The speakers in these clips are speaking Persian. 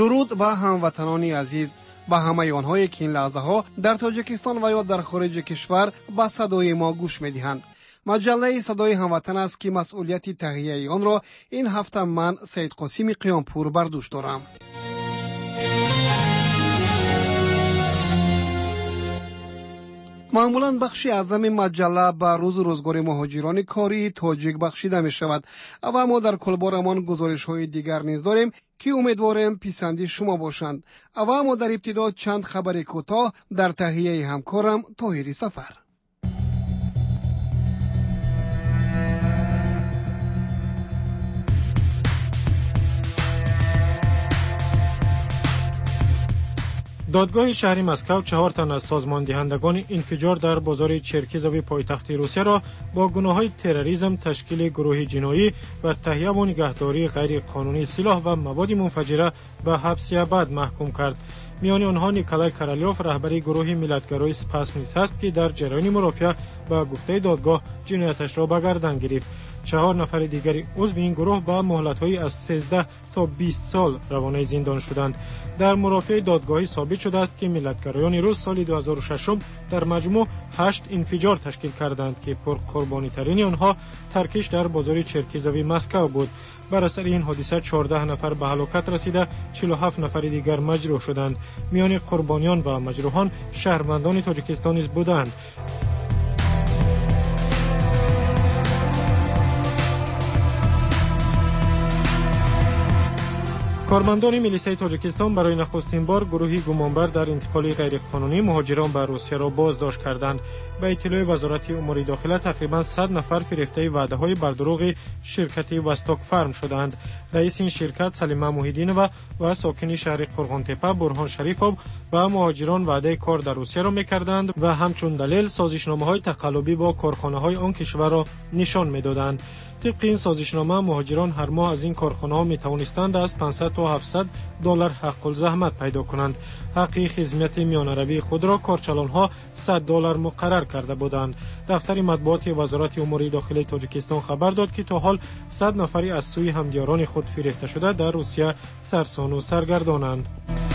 درود به هموطنان عزیز، به همه آنهایی که این لحظه ها در تاجیکستان و یا در خارج کشور به صدای ما گوش می‌دهند. مجله صدای هموطن است که مسئولیت تهیه آن را این هفته من سید قاسم قیامپور بر دوش دارم. معمولاً بخشی اعظم مجله به روز روزگار مهاجران کاری تاجیک بخشیده می شود و ما در کلبارمان گزارش های دیگر نیز داریم که امیدواریم پسندی شما باشند. و ما در ابتدا چند خبر کوتاه در تهیه همکارم طاهری سفر. دادگاه شهری مسکو 4 تن از سازمان دهندگان انفجار در بازار چرکیزوی پایتخت روسیه را با گناه‌های تروریسم، تشکیل گروه جنایی و تهیه و نگهداری غیر قانونی سلاح و مواد منفجره به حبس ابد محکوم کرد. میان آنها نیکولای کارالیوف رهبر گروه ملیت‌گرای سپاس نیز است که در جریان مرافعه با گفته دادگاه جنایتش را به گردن گرفت. 4 نفر دیگر عضو این گروه با مهلت‌های از 13 تا 20 سال روانه زندان شدند. در مرافعه دادگاهی ثابت شده است که ملیت‌گرایان روس سال 2006 در مجموع 8 انفجار تشکیل کردند که پرقربانی‌ترین آنها ترکش در بازار چرکیزوی مسکو بود. بر اثر این حادثه 14 نفر به هلاکت رسیده، 47 نفر دیگر مجروح شدند. میان قربانیان و مجروحان شهروندان تاجیکستان نیز بودند. کارمندان میلیسای تاجیکستان برای نخستین بار گروهی گمانبر در انتقال غیرقانونی مهاجران به روسیه را بازداشت کردند. به اطلاع وزارت امور داخله تقریبا 100 نفر فریفته وعده‌های بردروغ شرکت وستاک فارم شدند. رئیس این شرکت سلیمه موحدینова و ساکن شهر قرغانتپه برهان شریفov و مهاجران وعده کار در روسیه را می‌کردند و همچون دلیل سازشنامه‌های تقلبی با کارخانه‌های آن کشور را نشان می‌دادند. طبق این سازشنامه مهاجران هر ماه از این کارخانه‌ها می‌توانستند از 500 تا 700 دلار حق الزحمت پیدا کنند. حق خدمت میانروی خود را کارچلان‌ها 100 دلار مقرر کرده بودند. دفتر مطبوعات وزارت امور داخله تاجیکستان خبر داد که تا حال 100 نفری از سوی همدیاران خود فریفته شده در روسیه سرسان و سرگردانند.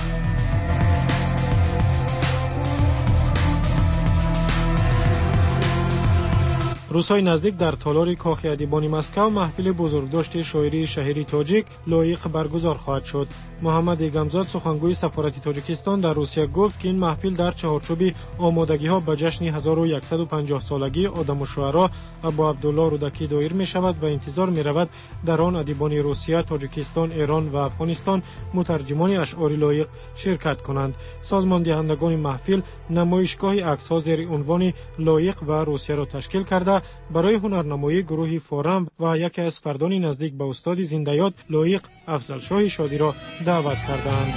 روزهای نزدیک در تالار کاخ ادیبان مسکو محفل بزرگداشت شاعری شهری تاجیک لایق برگزار خواهد شد. محمد ایگمزاد سخنگوی سفارت تاجیکستان در روسیه گفت که این محفل در چهارچوب آمادگی‌ها به جشن 1150 سالگی آدم و شعرا ابو عبدالله رودکی دایر می شود و انتظار می رود در آن ادیبان روسیه، تاجیکستان، ایران و افغانستان مترجمان اشعار لایق شرکت کنند. سازمان دهندگان محفل نمایشگاه عکس‌ها زیر عنوان لایق و روسیه را تشکیل کرده برای هنرنمایی گروه فارم و یکی از فردان نزدیک به استاد زنده یاد لایق افضل شاه شادی را دعوت کردند.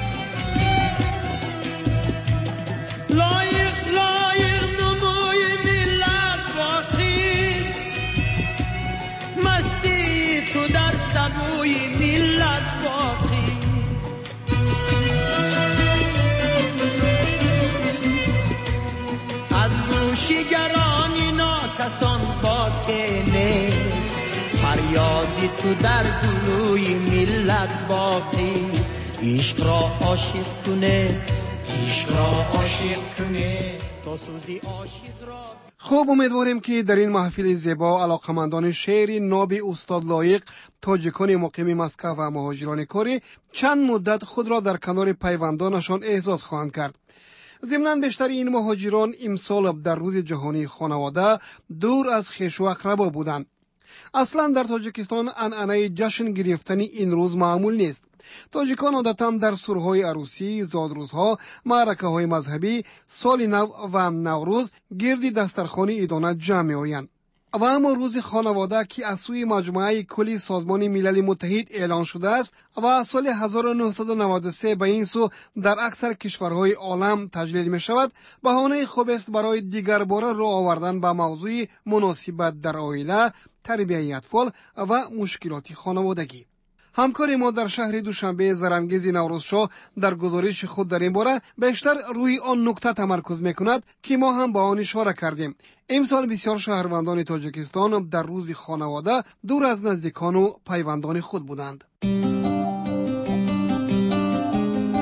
فریادی تو در گلوی ملت باقی است. عشق را عاشق کنه، عشق را عاشق کنه تا سوزی عاشق را. خوب، امیدواریم که در این محفل زیبا علاقمندان شعر ناب استاد لایق، تاجیکان مقیم مسکو و مهاجران کاری چند مدت خود را در کنار پیوندانشان احساس خواهند کرد. ضمناً بیشتر این مهاجران امسال در روز جهانی خانواده دور از خویش و اقربا بودند. اصلا در تاجیکستان عنعنه جشن گرفتن این روز معمول نیست. تاجیکان عادتاً در سورهای عروسی، زادروزها، معرکه‌های مذهبی، سال نو و نوروز گرد دسترخوان عیدانه جمع می‌آیند. و اما روز خانواده که از سوی مجموعه کلی سازمان ملل متحد اعلان شده است و از سال 1993 به این سو در اکثر کشورهای عالم تجلیل می شود، بهانه خوب است برای دیگر باره راه آوردن به موضوع مناسبت در عائله، تربیت اطفال و مشکلات خانوادگی. همکار ما در شهر دوشنبه زرانگیز نوروزشاه در گزارش خود در این باره بیشتر روی آن نکته تمرکز میکند که ما هم به آن اشاره کردیم. امسال بسیار شهروندان تاجیکستان در روز خانواده دور از نزدیکان و پیوندان خود بودند.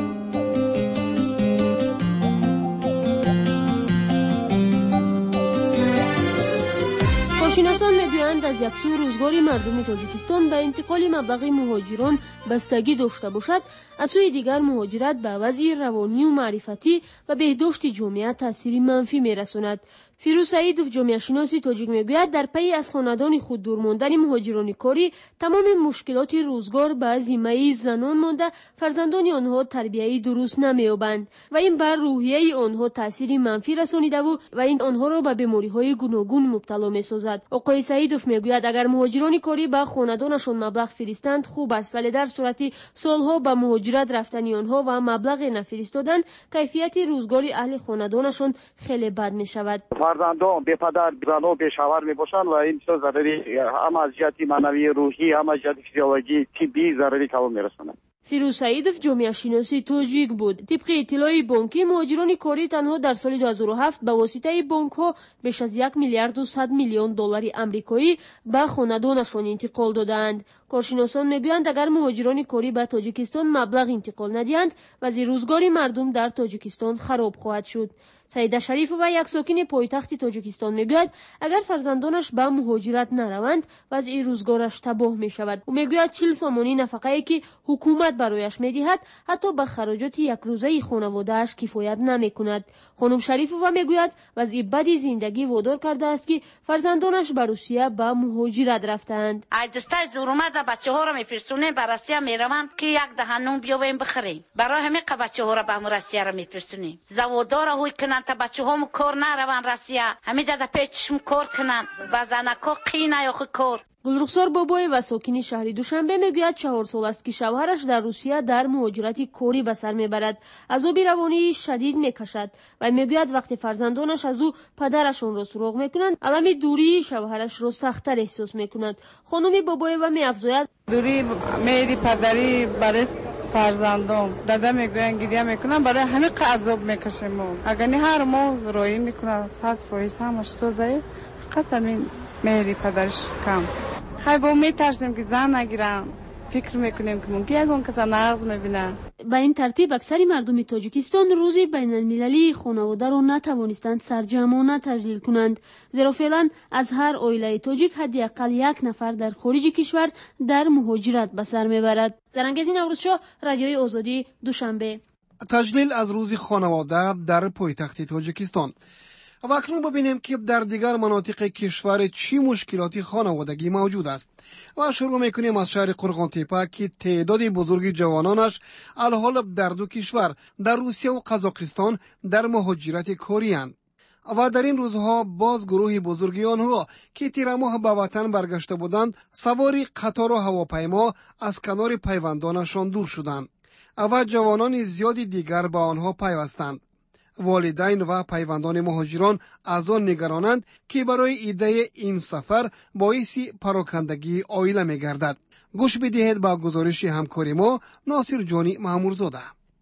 کارشناسان میگویند از یک سو روزگار مردم تاجیکستان به انتقال مبلغ مهاجران بستگی داشته باشد، از سوی دیگر مهاجرت به وضع روانی و معرفتی و بهداشت جامعه تاثیر منفی میرساند. فیروز سعیدوف جامعه شناس تاجیک میگوید در پی از خاندان خود دور ماندن مهاجران کاری تمام مشکلات روزگار به ذمه زنان مانده، فرزندان آنها تربیتی درست نمی‌یابند و این بر روحیه آنها تاثیر منفی رسانیده و این آنها را به بیماری‌های گوناگون مبتلا می‌سازد. آقای سعیدوف میگوید اگر مهاجران کاری به خاندانشان مبلغ فرستند خوب است، ولی در صورتی سالها به مهاجرت رفتن آنها و مبلغ نفرستادن کیفیت روزگار اهل خاندانشان خیلی بد می‌شود. فرزندان به پدر زن به شوهر میباشند و این چیز ضرری هم از جهت معنوی روحی هم از جهت فیزیولوژی طبی ضرری کلان میرساند. فیروز سعیدوف جامعه شناسی تاجیک بود. طبق اطلاع بانکی مهاجران کاری تنها در سال 2007 به واسطه بانک ها بیش از 1 میلیارد و 100 میلیون دلار آمریکایی به خاندانشان انتقال دادند. کارشناسان میگویند اگر مهاجران کاری به تاجیکستان مبلغ انتقال ندهند وضع روزگار مردم در تاجیکستان خراب خواهد شد. سعیده شریف و یک ساکن پایتخت تاجیکستان میگوید اگر فرزندانش به مهاجرت نروند وضع روزگارش تباه می شود. او میگوید 40 سامانی نفقه‌ای که حکومت برایش میدهد حتی به خراجات یک روزه خانواده‌اش کفایت نمیکند. خانم شریفووا میگوید وضع بدی زندگی وادار کرده است که فرزندانش به روسیه به مهاجرت رفتند. دسته زورمد بچه‌ها را میفرستونیم به روسیه میروند که یک دهن نون بیاویم بخریم. برای همین بچه‌ها را به روسیه را میفرستونیم. زوادار هوی کنند تا بچه‌هام کار نروند روسیه. همین در پیچم کار کنند. و زنکا قینه یا کار. گلرخسار بابای و ساکن شهر دوشنبه میگوید 4 سال است که شوهرش در روسیه در مهاجرت کاری به سر میبرد. عذاب روانی شدید میکشد و میگوید وقتی فرزندانش از او پدرشان را سراغ میکنند علم دوری شوهرش را سخت‌تر احساس میکند. خانم بابای و میافزاید دوری میری پدری برای فرزندان داده میگوین گریه میکنن برای همه عذاب میکشیم. اگر نه هر ماه رایی میکنه 100% همش سوزه فقط همین میری پدرش کم. خیلی با میترسیم که زن نگیرم. فکر میکنیم که ممکن یکون کسا نغز میبینن. به این ترتیب اکثر مردم تاجیکستان روزی بین المللی خانواده را نتوانستند سرجمانه تجلیل کنند، زیرا فعلا از هر عائله تاجیک حداقل 1 نفر در خارج کشور در مهاجرت به سر میبرد. زرنگزی نوروزشاه، رادیوی آزادی، دوشنبه. تجلیل از روز خانواده در پایتخت تاجیکستان. و اکنون ببینیم که در دیگر مناطق کشور چی مشکلاتی خانوادگی موجود است و شروع میکنیم از شهر قرغان تپه که تعداد بزرگی جوانانش الحال در 2 کشور در روسیه و قزاقستان در مهاجرت کاری اند و در این روزها باز گروه بزرگی آنها که تیر ماه به وطن برگشته بودند سواری قطار و هواپیما از کنار پیوندانشان دور شدند و جوانان زیادی دیگر به آنها پیوستند. والدین و پیوندان مهاجران از آن نگرانند که برای ایده این سفر باعث پراکندگی عائله می‌گردد. گوش بدهید به گزارش همکاری ما ناصر جانی مامورزاده.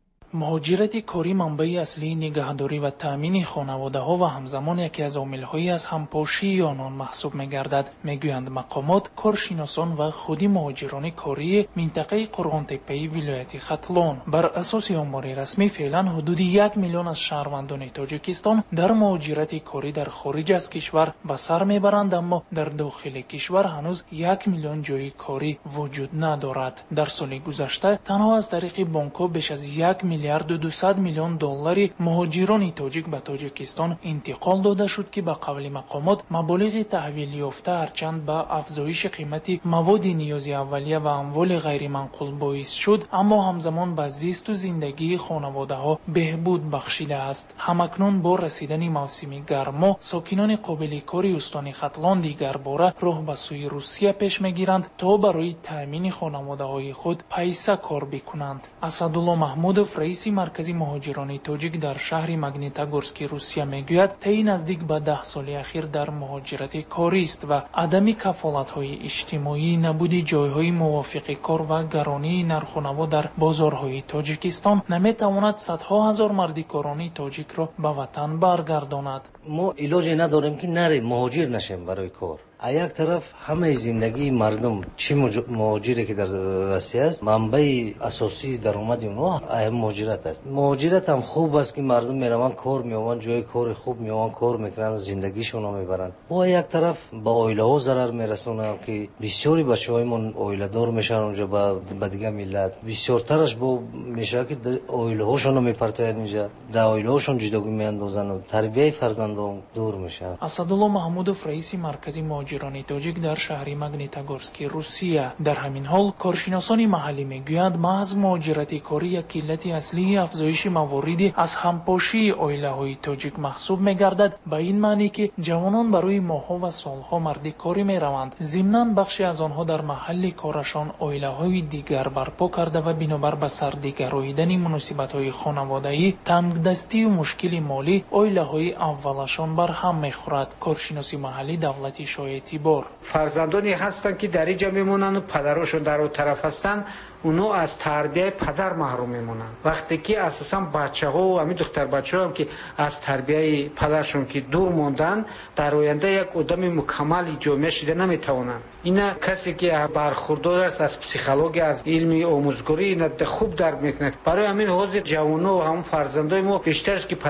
مهاجرت کاری منبع اصلی نگهداری و تامین خانواده ها و همزمان یکی از عامل‌های از همپاشی آنان محسوب می‌گردد. میگویند مقامات، کارشناسان و خودی مهاجران کاری منطقه قرغان تپه ولایت ختلان بر اساس آمار رسمی فعلا حدود 1 میلیون از شهروندان تاجیکستان در مهاجرت کاری در خارج از کشور به سر میبرند، اما در داخل کشور هنوز 1 میلیون جای کاری وجود ندارد. در سال گذشته تنها از طریق بانک‌ها بیش از 1 میلیارد و 200 میلیون دلار مهاجران تاجیک به تاجیکستان انتقال داده شد که به قول مقامات مبالغ تحویل یافته هرچند به افزایش قیمت مواد نیاز اولیه و اموال غیر منقول باعث شد، اما همزمان به زیست و زندگی خانواده ها بهبود بخشیده است. همکنون با رسیدن موسم گرما ساکنان قابل کاری استان ختلان دیگر باره راه به سوی روسیه پیش میگیرند تا برای تامین خانواده های خود پیسه کار بکنند. اسدالله محمودوف رئیس مرکز مهاجران تاجیک در شهر ماگنیتگورسک روسیه میگوید طی نزدیک به 10 سال اخیر در مهاجرت کاری است و عدم کفالت‌های اجتماعی، نبود جایهای موافق کار و گرانی نرخ و نما در بازارهای تاجیکستان نمیتواند صدها هزار مرد کارانی تاجیک را به وطن برگرداند. ما علاجی نداریم که نریم مهاجر نشیم برای کار. یک طرف همه زندگی مردم چی مهاجری که در روسیه است منبع اساسی درآمد اونها مهاجرت است. مهاجرت هم خوب است که مردم میروند کار میآورند، جای کار خوب میآورند، کار میکنند، زندگیشون رو میبرند. با یک طرف با عائله ها ضرر میرسونند که بسیاری بچه‌هایمون عائله دار میشن اونجا به دیگه ملت. بسیارترش با میشه که عائله هاشون رو میپرتاین اینجا، در عائله هاشون جدایی میاندازن و تربیت فرزندان دور میشن. اسدالله محمودов رئیس مرکزی مهاجران تاجیک در شهر ماگنیتогорسک روسیه. در همین حال کارشناسان محلی میگویند محض مهاجرت کاری یک علت اصلی افزایش موارد از همپاشی عائله‌های تاجیک محسوب میگردد، به این معنی که جوانان برای ماه‌ها و سال‌ها مردی کاری میروند. ضمناً بخشی از آنها در محل کارشان عائله‌های دیگر برپا کرده و بنابر به سرنگشتن مناسبت‌های خانوادگی، تنگدستی و مشکل مالی عائله‌های اولشان بر هم می‌خورد. کارشناسی محلی دولتی شایعتی بار فرزندانی هستند که در اینجا میمونن و پدرشون در اون طرف هستند، اونو از تربیت پدر محروم میمونن. وقتی که اساسا بچه‌ها و همین دختر بچه‌ها هم که از تربیت پدرشون که دور موندن، در آینده یک آدم مکمل جامعه شده نمیتونن. اینا کسی که برخوردار است از پسیکولوژی، از علم آموزگاری، اینا خوب درک میکنه. برای همین حاضر جوانو و هم فرزندای ما بیشترش که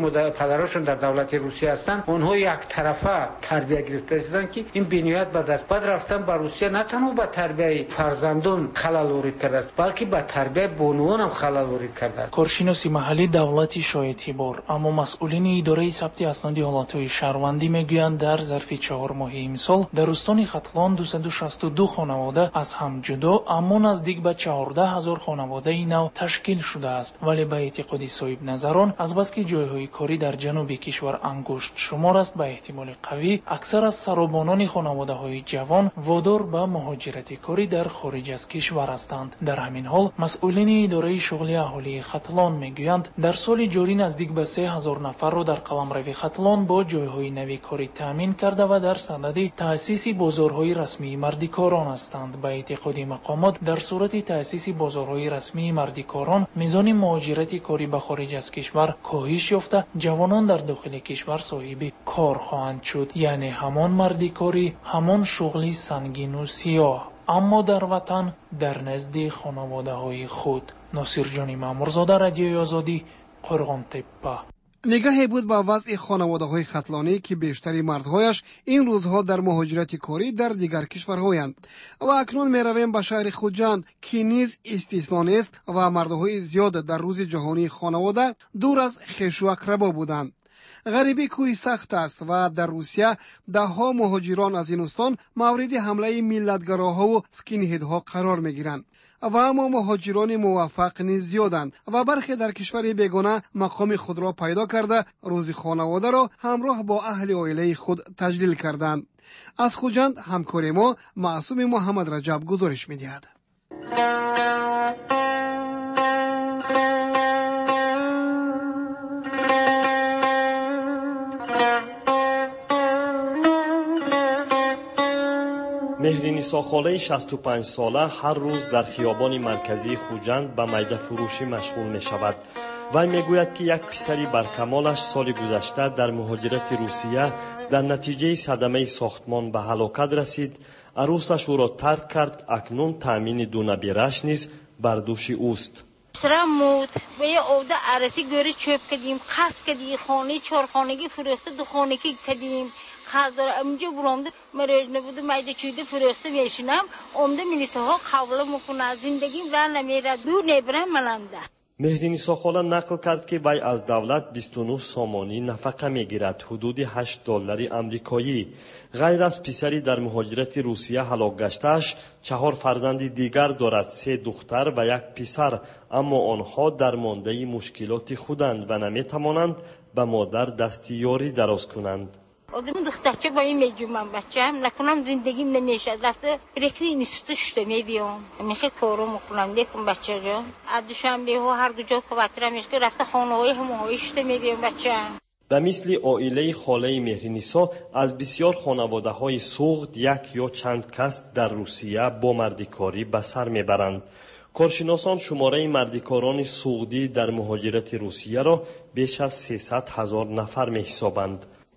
پدرشون در دولت روسیه هستن، اونها یک طرفه تربیت گرفته شدن که این بنیاد به دست بعد رفتن به روسیه نه تنها به تربیت فرزندان خلل وارد کرده، بلکه به تربیت بانوان هم خلل وارد کرده. کارشناسی محلی دولتی شایعتی بار، اما مسئولین اداره ثبت اسناد حالت‌های شهروندی میگویند در ظرف 4 ماه امسال در استان ختلان 262 خانواده از هم جدا اما نزدیک به 14,000 خانواده نو تشکیل شده است. ولی به اعتقاد صاحب نظران از بس که جایهای کاری در جنوب کشور انگشت شمار است، به احتمال قوی اکثر از سرابانان خانواده‌های جوان وادار به مهاجرت کاری در خارج از کشور هستند. در همین حال مسئولین اداره شغلی اهالی ختلان میگویند در سال جاری نزدیک به 3,000 نفر را در قلمرو ختلان با جایهای نوی کاری تامین کرده و در صدد تأسیس بازارهای رسمی مردکاران هستند. به اعتقاد مقامات در صورت تأسیس بازارهای رسمی مردکاران میزان مهاجرت کاری به خارج از کشور کاهش یافته، جوانان در داخل کشور صاحب کار خواهند شد، یعنی همان مردکاری، همان شغلی سنگین و سیاه اما در وطن در نزد خانواده های خود. ناصر جانی مامورزاده، رادیوی آزادی، قرغان تپه. نگاهی بود به وضع خانواده های ختلانی که بیشتری مردهایش این روزها در مهاجرت کاری در دیگر کشورهایند و اکنون می رویم به شهر خوجند که نیز استثنا نیست و مردهای زیاد در روز جهانی خانواده دور از خویش و اقربا بودند. غریبی کوی سخت است و در روسیه دهها مهاجران از این استان مورد حمله ملتگراها و اسکینهدها قرار می گیرند و اما مهاجران موفق نیز زیادند و برخی در کشور بیگانه مقام خود را پیدا کرده روز خانواده را همراه با اهل عائله خود تجلیل کردند. از خوجند همکار ما معصوم محمد رجب گزارش می‌دهد. مهرینیسا خاله 65 ساله هر روز در خیابان مرکزی خوجند به میده فروشی مشغول می شود. وی می گوید که یک پسری برکمالش سال گذشته در مهاجرت روسیه در نتیجه صدمه ساختمان به هلاکت رسید. عروسش او را ترک کرد. اکنون تامین دو نبیرش نیز بر دوش اوست. سرمود و یه عوده عرسی گوری چوب کردیم، قصد کردیم، خانه 4 خانگی فروخته، 2 خانگی کردیم. خازدار امجا برامده مرج نبوده میده چیده فرسته میشینم عمده ملیسه ها قبول میکنه زندگیم را نمیره دور نبرم ملنده. مهرینیسا خاله نقل کرد که وی از دولت 29 سامانی نفقه میگیرد، حدود $8 آمریکایی. غیر از پسری در مهاجرت روسیه هلاک گشته‌اش 4 فرزند دیگر دارد، 3 دختر و 1 پسر، اما آنها در مانده مشکلات خودند و نمیتوانند به مادر دستیاری دراز کنند. آدم دخترچه با این میجون من بچه‌م نکنم زندگیم نمیشه رفته برکری نیسته شده میبیام میخواه کارو میکنم دیکن بچه جا عدوشم بیهو هر کجا که وقترم میشه رفته خانه های همه شده میبیام بچه‌م. به مثل عائله خاله مهرینیسا از بسیار خانواده های سوخت 1 یا چند کس در روسیه با مردکاری به سر میبرند. کارشناسان شماره مردکاران سوختی در مهاجرت روسیه را بیش از 300,000 نفر میحسابند.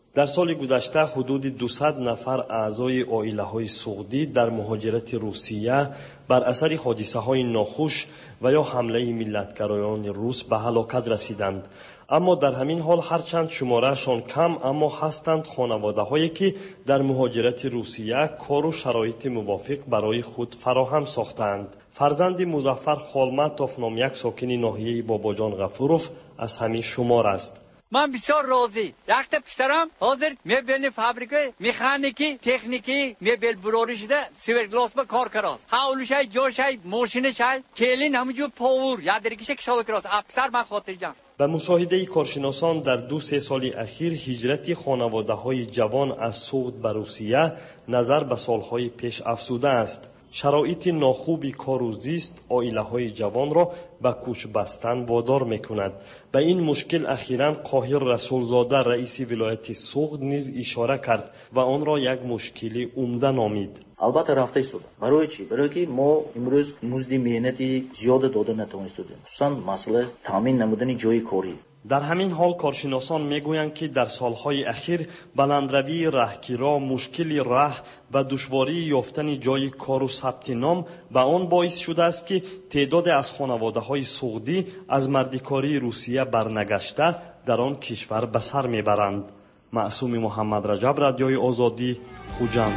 در سال گذشته حدود 200 نفر اعضای عائله‌های سعودی در مهاجرت روسیه بر اثر حادثه‌های ناخوش و یا حمله ملت‌گرایان روس به هلاکت رسیدند. اما در همین حال هرچند شمارهشان کم، اما هستند خانواده‌هایی که در مهاجرت روسیه کار و شرایط موافق برای خود فراهم ساختند. فرزند مظفر خالمتوف یک ساکن ناحیه باباجان غفوروف از همین شمار است. من بسیار راضی. وقت پسرم حاضر میبینی فابریکه مکانیکی تکنیکی میبل بروری شده سیورگلاس با کار کراست. حالوشای جوشای ماشینشای کلین همونجور پاور یادرکیش کشال کراست. افسر من خاطر جان. به مشاهده کارشناسان در 2-3 سال اخیر هجرت خانواده‌های جوان از سعود به روسیه نظر به سالهای پیش افزوده است. شرایط ناخوبی کار و زیست عائله‌های جوان را به کوچ بستن وادار می‌کند. به این مشکل اخیراً قاهر رسولزاده رئیس ولایت سوغد نیز اشاره کرد و آن را یک مشکل عمده نامید. البته رفته شده. برای چی؟ برای که ما امروز مزد مهنتی زیاد داده نتوانستیم. خصوصاً مسئله تامین نمودن جای کاری. در همین حال کارشناسان میگویند که در سالهای اخیر بلندروی راهگیرا، مشکل راه و دشواری یافتن جای کار و ثبت نام به آن باعث شده است که تعداد از خانواده‌های سعودی از مردکاری روسیه برنگشته در آن کشور به سر میبرند. معصوم محمد رجب، رادیوی آزادی، خوجند.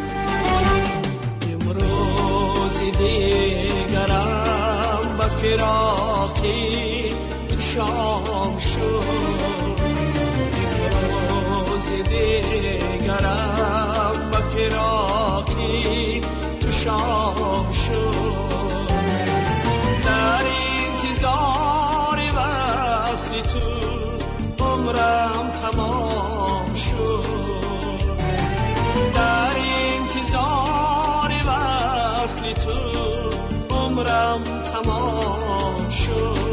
امروز دیگرم به فراقی شام شد، امروز دیگرم به فراقی تو شام شد، در انتظار وصل تو عمرم تمام شد، در انتظار وصل تو عمرم تمام شد.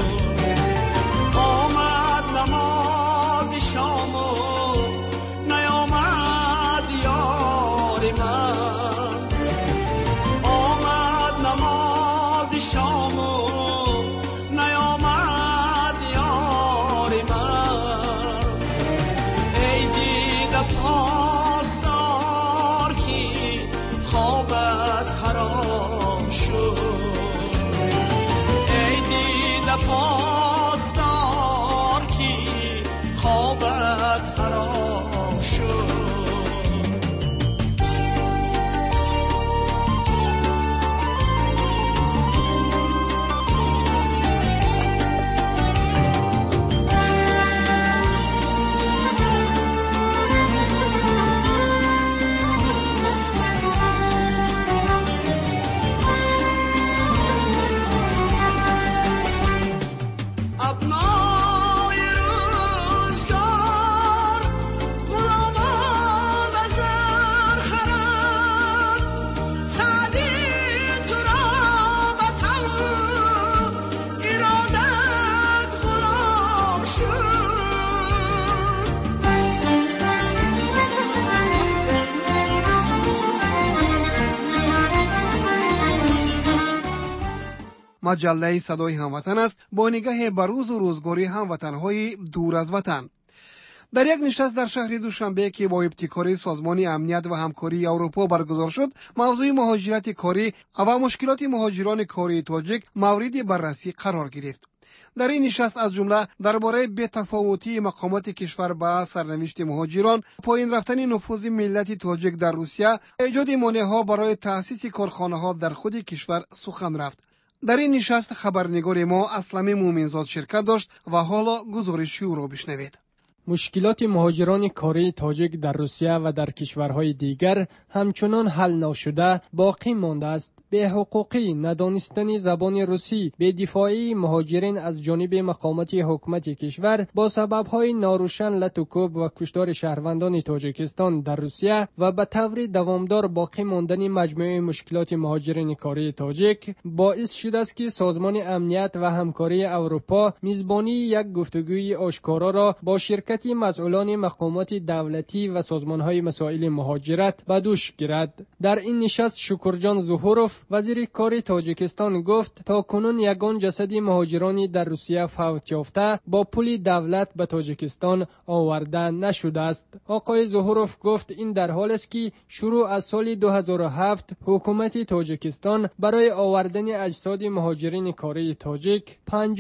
مجله صدای هموطن است با نگاه بر روز و روزگاری هموطن‌های دور از وطن. در یک نشست در شهر دوشنبه که با ابتکار سازمان امنیت و همکاری اروپا برگزار شد، موضوع مهاجرت کاری و مشکلات مهاجران کاری تاجیک مورد بررسی قرار گرفت. در این نشست از جمله درباره بی‌تفاوتی مقامات کشور با سرنوشت مهاجران، پایین رفتن نفوذ ملت تاجیک در روسیه، ایجاد مانع‌ها برای تأسیس کارخانه‌ها در خود کشور سخن رفت. در این نشست خبرنگار ما اسلم مومنزاد شرکت داشت و حالا گزارشی او را بشنوید. مشکلات مهاجران کاری تاجیک در روسیه و در کشورهای دیگر همچنان حل نشده باقی مانده است. به حقوقی، ندانستن زبان روسی، به دفاعی مهاجرین از جانب مقامات حکومت کشور با سببهای ناروشن لطوکوب و کشتار شهروندان تاجیکستان در روسیه و به طور دوامدار باقی ماندن مجموعه مشکلات مهاجرین کاری تاجیک باعث شده است که سازمان امنیت و همکاری اروپا میزبانی یک گفتگوی آشکارا را با شرکت مسئولان مقامات دولتی و سازمانهای مسائل مهاجرت به دوش گیرد. در این نشست شکرجان ظهوروف، زهوروف وزیر کار تاجیکستان گفت تا کنون یگان جسد مهاجرانی در روسیه فوت یافته با پول دولت به تاجیکستان آورده نشده است. آقای زهوروف گفت این در حال است که شروع از سال 2007 حکومت تاجیکستان برای آوردن اجساد مهاجرین کاری تاجیک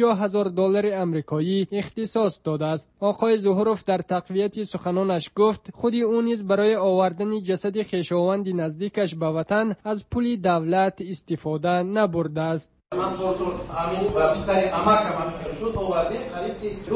$50,000 آمریکایی اختصاص داده است. آقای زهوروف در تقویت سخنانش گفت خودی او نیز برای آوردن جسد خویشاوند نزدیکش به وطن از پول دولت استفاده نبرده است. من همین با بیشتری امکم شد آوردیم قریب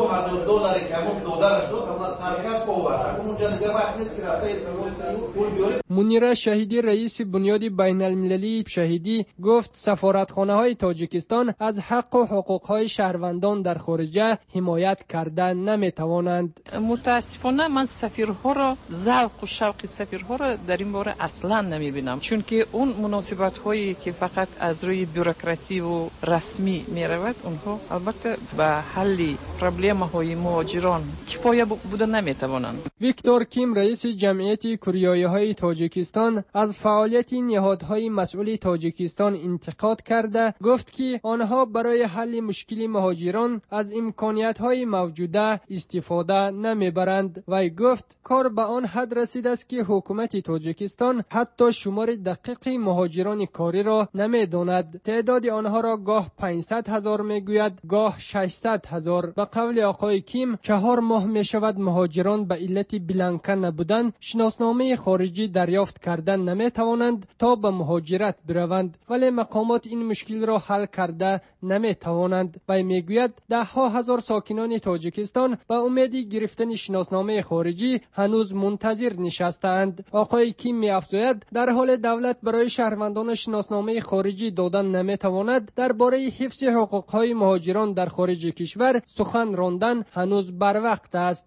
$2,000 که همون دادرش داد همون از سرکس آورد اونجا دیگه وقت نیست که رفته اتماس کنیم پول بیاریم. منیره شهیدی رئیس بنیاد بین المللی شهیدی گفت سفارتخانه های تاجیکستان از حق و حقوق های شهروندان در خارجه حمایت کرده نمی توانند. متاسفانه من سفیرها را ذوق و شوق سفیرها را در این باره اصلا نمی بینم، چون که اون مناسبت هایی که فقط از روی بوروکراسی و رسمی می رود اونها البته به حل پرابلم های مهاجران کفایه بوده نمی توانند. ویکتور کیم رئیس جمعیت کوریایی های تاجیکستان از فعالیت نهادهای مسئول تاجیکستان انتقاد کرده گفت که آنها برای حل مشکل مهاجران از امکانیت های موجوده استفاده نمی برند. وی گفت کار به آن حد رسیده است که حکومت تاجیکستان حتی شمار دقیق مهاجران کاری را نمی داند. تعداد آنها را گاه 500,000 می گوید گاه 600,000. به قول آقای کیم 4 ماه می شود مهاجران به علت بلانکه نبودن شناسنامه خارجی دریافت کردن نمی توانند تا به مهاجرت بروند، ولی مقامات این مشکل را حل کرده نمی توانند. و می گوید 10,000 ساکنان تاجیکستان به امید گرفتن شناسنامه خارجی هنوز منتظر نشستند. آقای کیم می افزاید در حال دولت برای شهروندان شناسنامه خارجی دادن نمی تواند درباره حفظ حقوق‌های مهاجران در خارج کشور سخن راندن هنوز بر وقت است.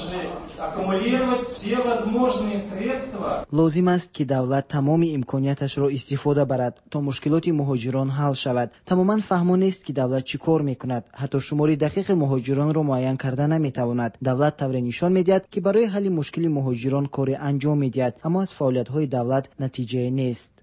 لازم است که دولت تمام امکاناتش را استفاده برد تا مشکلات مهاجران حل شود. تماما فهمان است که دولت چی کار میکند. حتی شمار دقیق مهاجران را معین کرده نمیتواند. دولت طور نشان میدهد که برای حل مشکل مهاجران کار انجام میدهد، اما از فعالیت‌های دولت نتیجه نیست.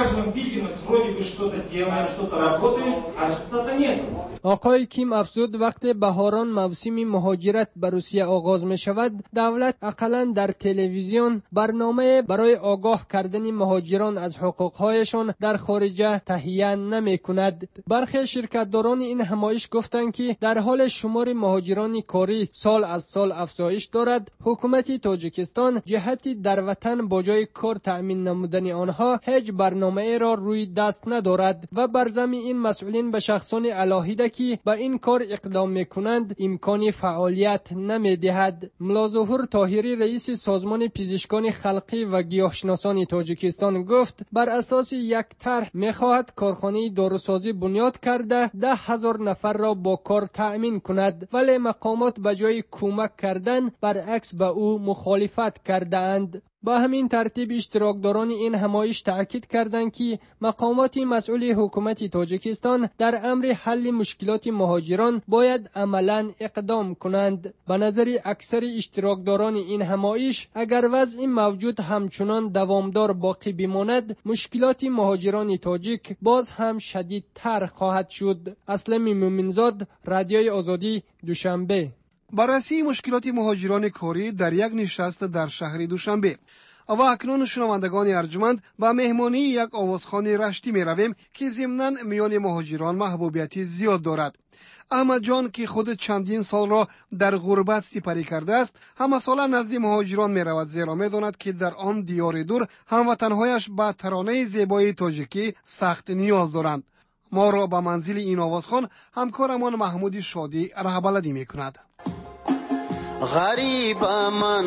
آقای کیم افزود وقتی بهاران موسم مهاجرت به روسیه آغاز می شود دولت اقلا در تلویزیون برنامه برای آگاه کردن مهاجران از حقوقهایشان در خارجه تهیه نمی کند. برخی شرکتداران این همایش گفتند که در حال شمار مهاجران کاری سال از سال افزایش دارد حکومت تاجیکستان جهتی در وطن با جای کار تأمین نمودن آنها هیچ برنامه را روی دست ندارد و بر ضمن این مسئولین به شخصان علاهیده که به این کار اقدام میکنند امکان فعالیت نمیدهد. ملا ظهور طاهری رئیس سازمان پزشکان خلقی و گیاهشناسان تاجیکستان گفت بر اساس یک طرح میخواهد کارخانه داروسازی بنیاد کرده 10,000 نفر را با کار تأمین کند، ولی مقامات به جای کمک کردن برعکس به او مخالفت کرده اند. با همین ترتیب اشتراکداران این همایش تأکید کردند که مقامات مسئول حکومت تاجیکستان در امر حل مشکلات مهاجران باید عملاً اقدام کنند. به نظر اکثر اشتراکداران این همایش اگر وضع موجود همچنان دوامدار باقی بماند مشکلات مهاجران تاجیک باز هم شدیدتر خواهد شد. اسلم مومنزاد، رادیوی آزادی، دوشنبه. بررسی مشکلات مهاجران کاری در یک نشست در شهر دوشنبه. و اکنون شنوندگان ارجمند به مهمانی یک آوازخوان رشتی می رویم که ضمناً میان مهاجران محبوبیتی زیاد دارد. احمد جان که خود چندین سال را در غربت سپری کرده است همه ساله نزد مهاجران می رود، زیرا می داند که در آن دیار دور هموطنهایش به ترانه زیبای تاجیکی سخت نیاز دارند. ما را به منزل این آوازخوان همکارمان محمود شادی رهبردی می کند. غریب من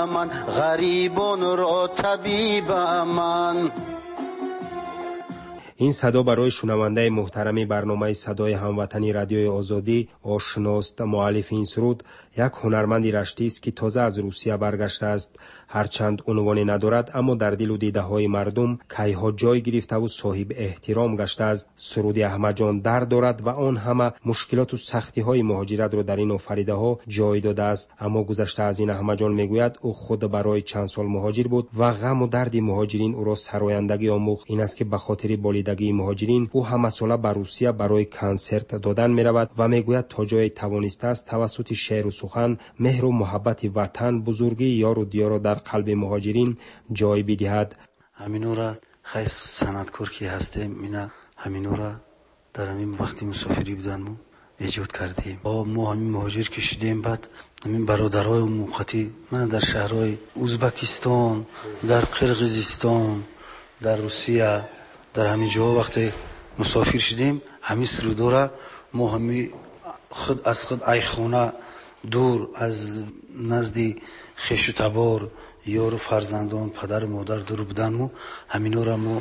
غریبان را طبیب من این صدا برای شنونده محترم برنامه صدای هموطنی رادیوی آزادی آشناست. مؤلف این سرود یک هنرمند رشتی است که تازه از روسیه برگشته است. هرچند عنوانی ندارد اما در دل و دیده های مردم کیها جای گرفته و صاحب احترام گشته است. سرود احمد جان درد دارد و آن همه مشکلات و سختی های مهاجرت را در این آفریده ها جای داده است. اما گذشته از این احمد جان میگوید او خود برای چند سال مهاجر بود و غم و درد مهاجرین او را سرایندگی آموخت. این است که به خاطر بالیدگی مهاجرین او همه ساله به روسیه برای کنسرت دادن میرود و میگوید تا جای توانسته است توسط شعر و سخن مهر و محبت وطن، بزرگی یار و دیار را در قلب مهاجرین جای بدهد. همینو را خیلی صنعتکار که هستیم اینا همینو را در همین وقتی مسافری بودن مو ایجاد کردیم. ما همین مهاجر کشیدیم. بعد همین برادرای موقتی من در شهرهای ازبکستان، در قرقیزستان، در روسیه، در همین جاها وقتی مسافر شدیم همین سرودا را ما همین خود از خود ای خونه دور از نزدی خویش و تبار یار و فرزندان پدر و مادر دور بودن مو همینا را ما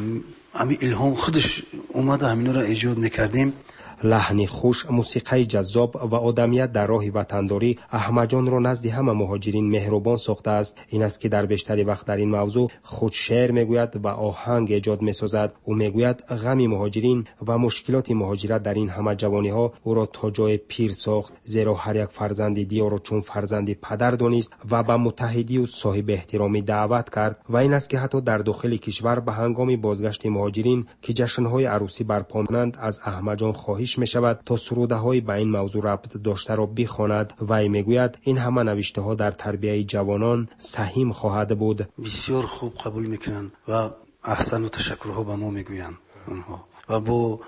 همین الهام خودش اومده همینا را ایجاد میکردیم. لحن خوش، موسیقی جذاب و آدمیت در راه وطنداری احمد جان را نزد همه مهاجرین مهربان ساخته است. این است که در بیشتر وقت در این موضوع خود شعر میگوید و آهنگ ایجاد میسازد. او میگوید غم مهاجرین و مشکلات مهاجرت در این همه جوانی ها او را تا جای پیر ساخت، زیرا هر یک فرزند دیار را چون فرزند پدر دانست و به متحدی و صاحب احترامی دعوت کرد. و این است که حتی در داخل کشور به هنگام بازگشت مهاجرین که جشن‌های عروسی برپا کنند از احمد جان خواهش می شود تا سروده های به این موضوع ربط داشته را بخواند. و میگوید این همه نوشته ها در تربیت جوانان سهیم خواهد بود. بسیار خوب قبول میکنند و احسن و تشکرها به ما میگویند اونها و با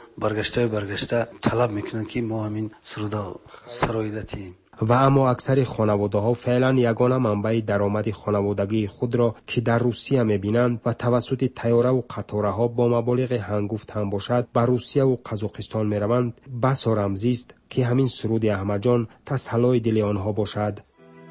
برگشته طلب میکنند که ما همین سروده سرایدتیم. و اما اکثر خانواده ها فعلا یگانه منبع درآمد خانوادگی خود را که در روسیه میبینند و توسط طیاره و قطاره ها با مبالغ هنگفت هم باشد به روسیه و قزاقستان میروند. بس رمزی است که همین سرود احمد جان تسلای دل آنها باشد.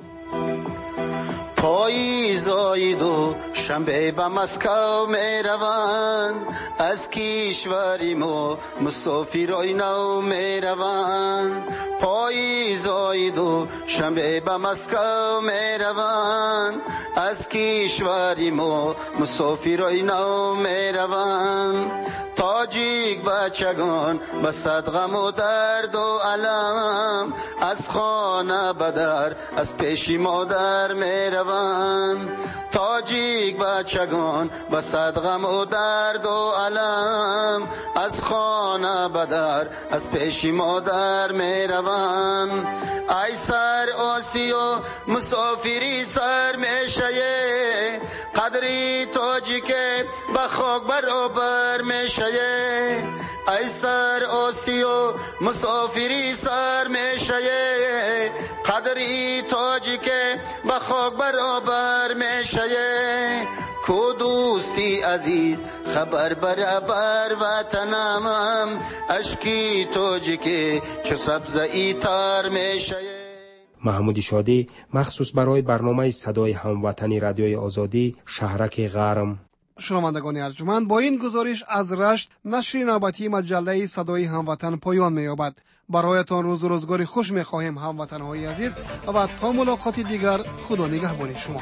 پاییزای دو شنبه به مسکو میروند، از کشوری ما مسافرای نو میروند. پاییزای دو شنبه به مسکو میروند، از کشوری ما مسافرای نو میروند. تاجیک بچگان به صدغم و درد و علم، از خانه بدر از پیش مادر میروند. تاجیک بچگان به صدغم و درد و علم، از خانه بدر از پیش مادر میروند. ای سر آسیا مسافری سر میشه، قدری تاجیک به خاک برابر میشه. ای سر آسیا مسافری سر میشه، قدری تاجیک به خاک برابر میشه. کو دوستی عزیز خبر برابر وطنم، اشکی تاجیک چو سبزه تر میشه. محمود شادی مخصوص برای برنامه صدای هموطنی رادیوی آزادی شهرک غرم. شنوندگان ارجمند، با این گزارش از رشت نشر نوبتی مجله صدای هموطن پایان می‌یابد. برایتان روز و روزگار خوش می‌خواهیم هموطن‌های عزیز و تا ملاقات دیگر خدا نگهبان شما.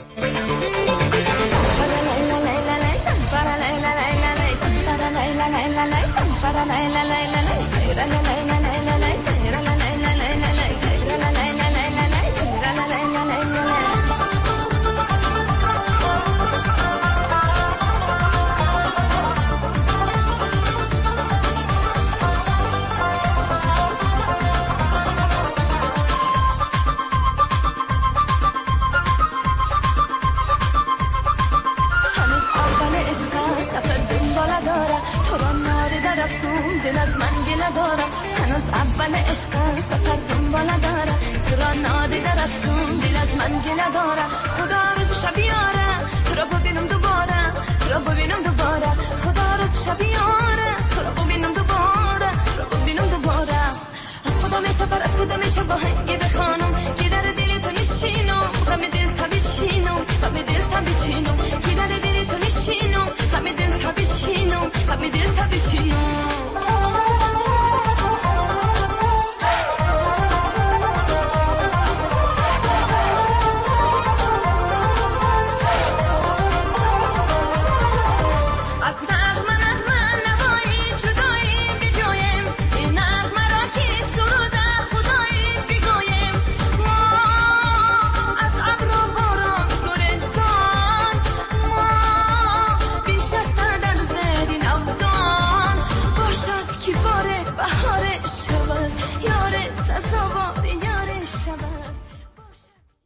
دل از من گله دارم، هنوز اول عشق سفر دنباله دارم. تو را نادیده رفتم، دل از من گله دارم.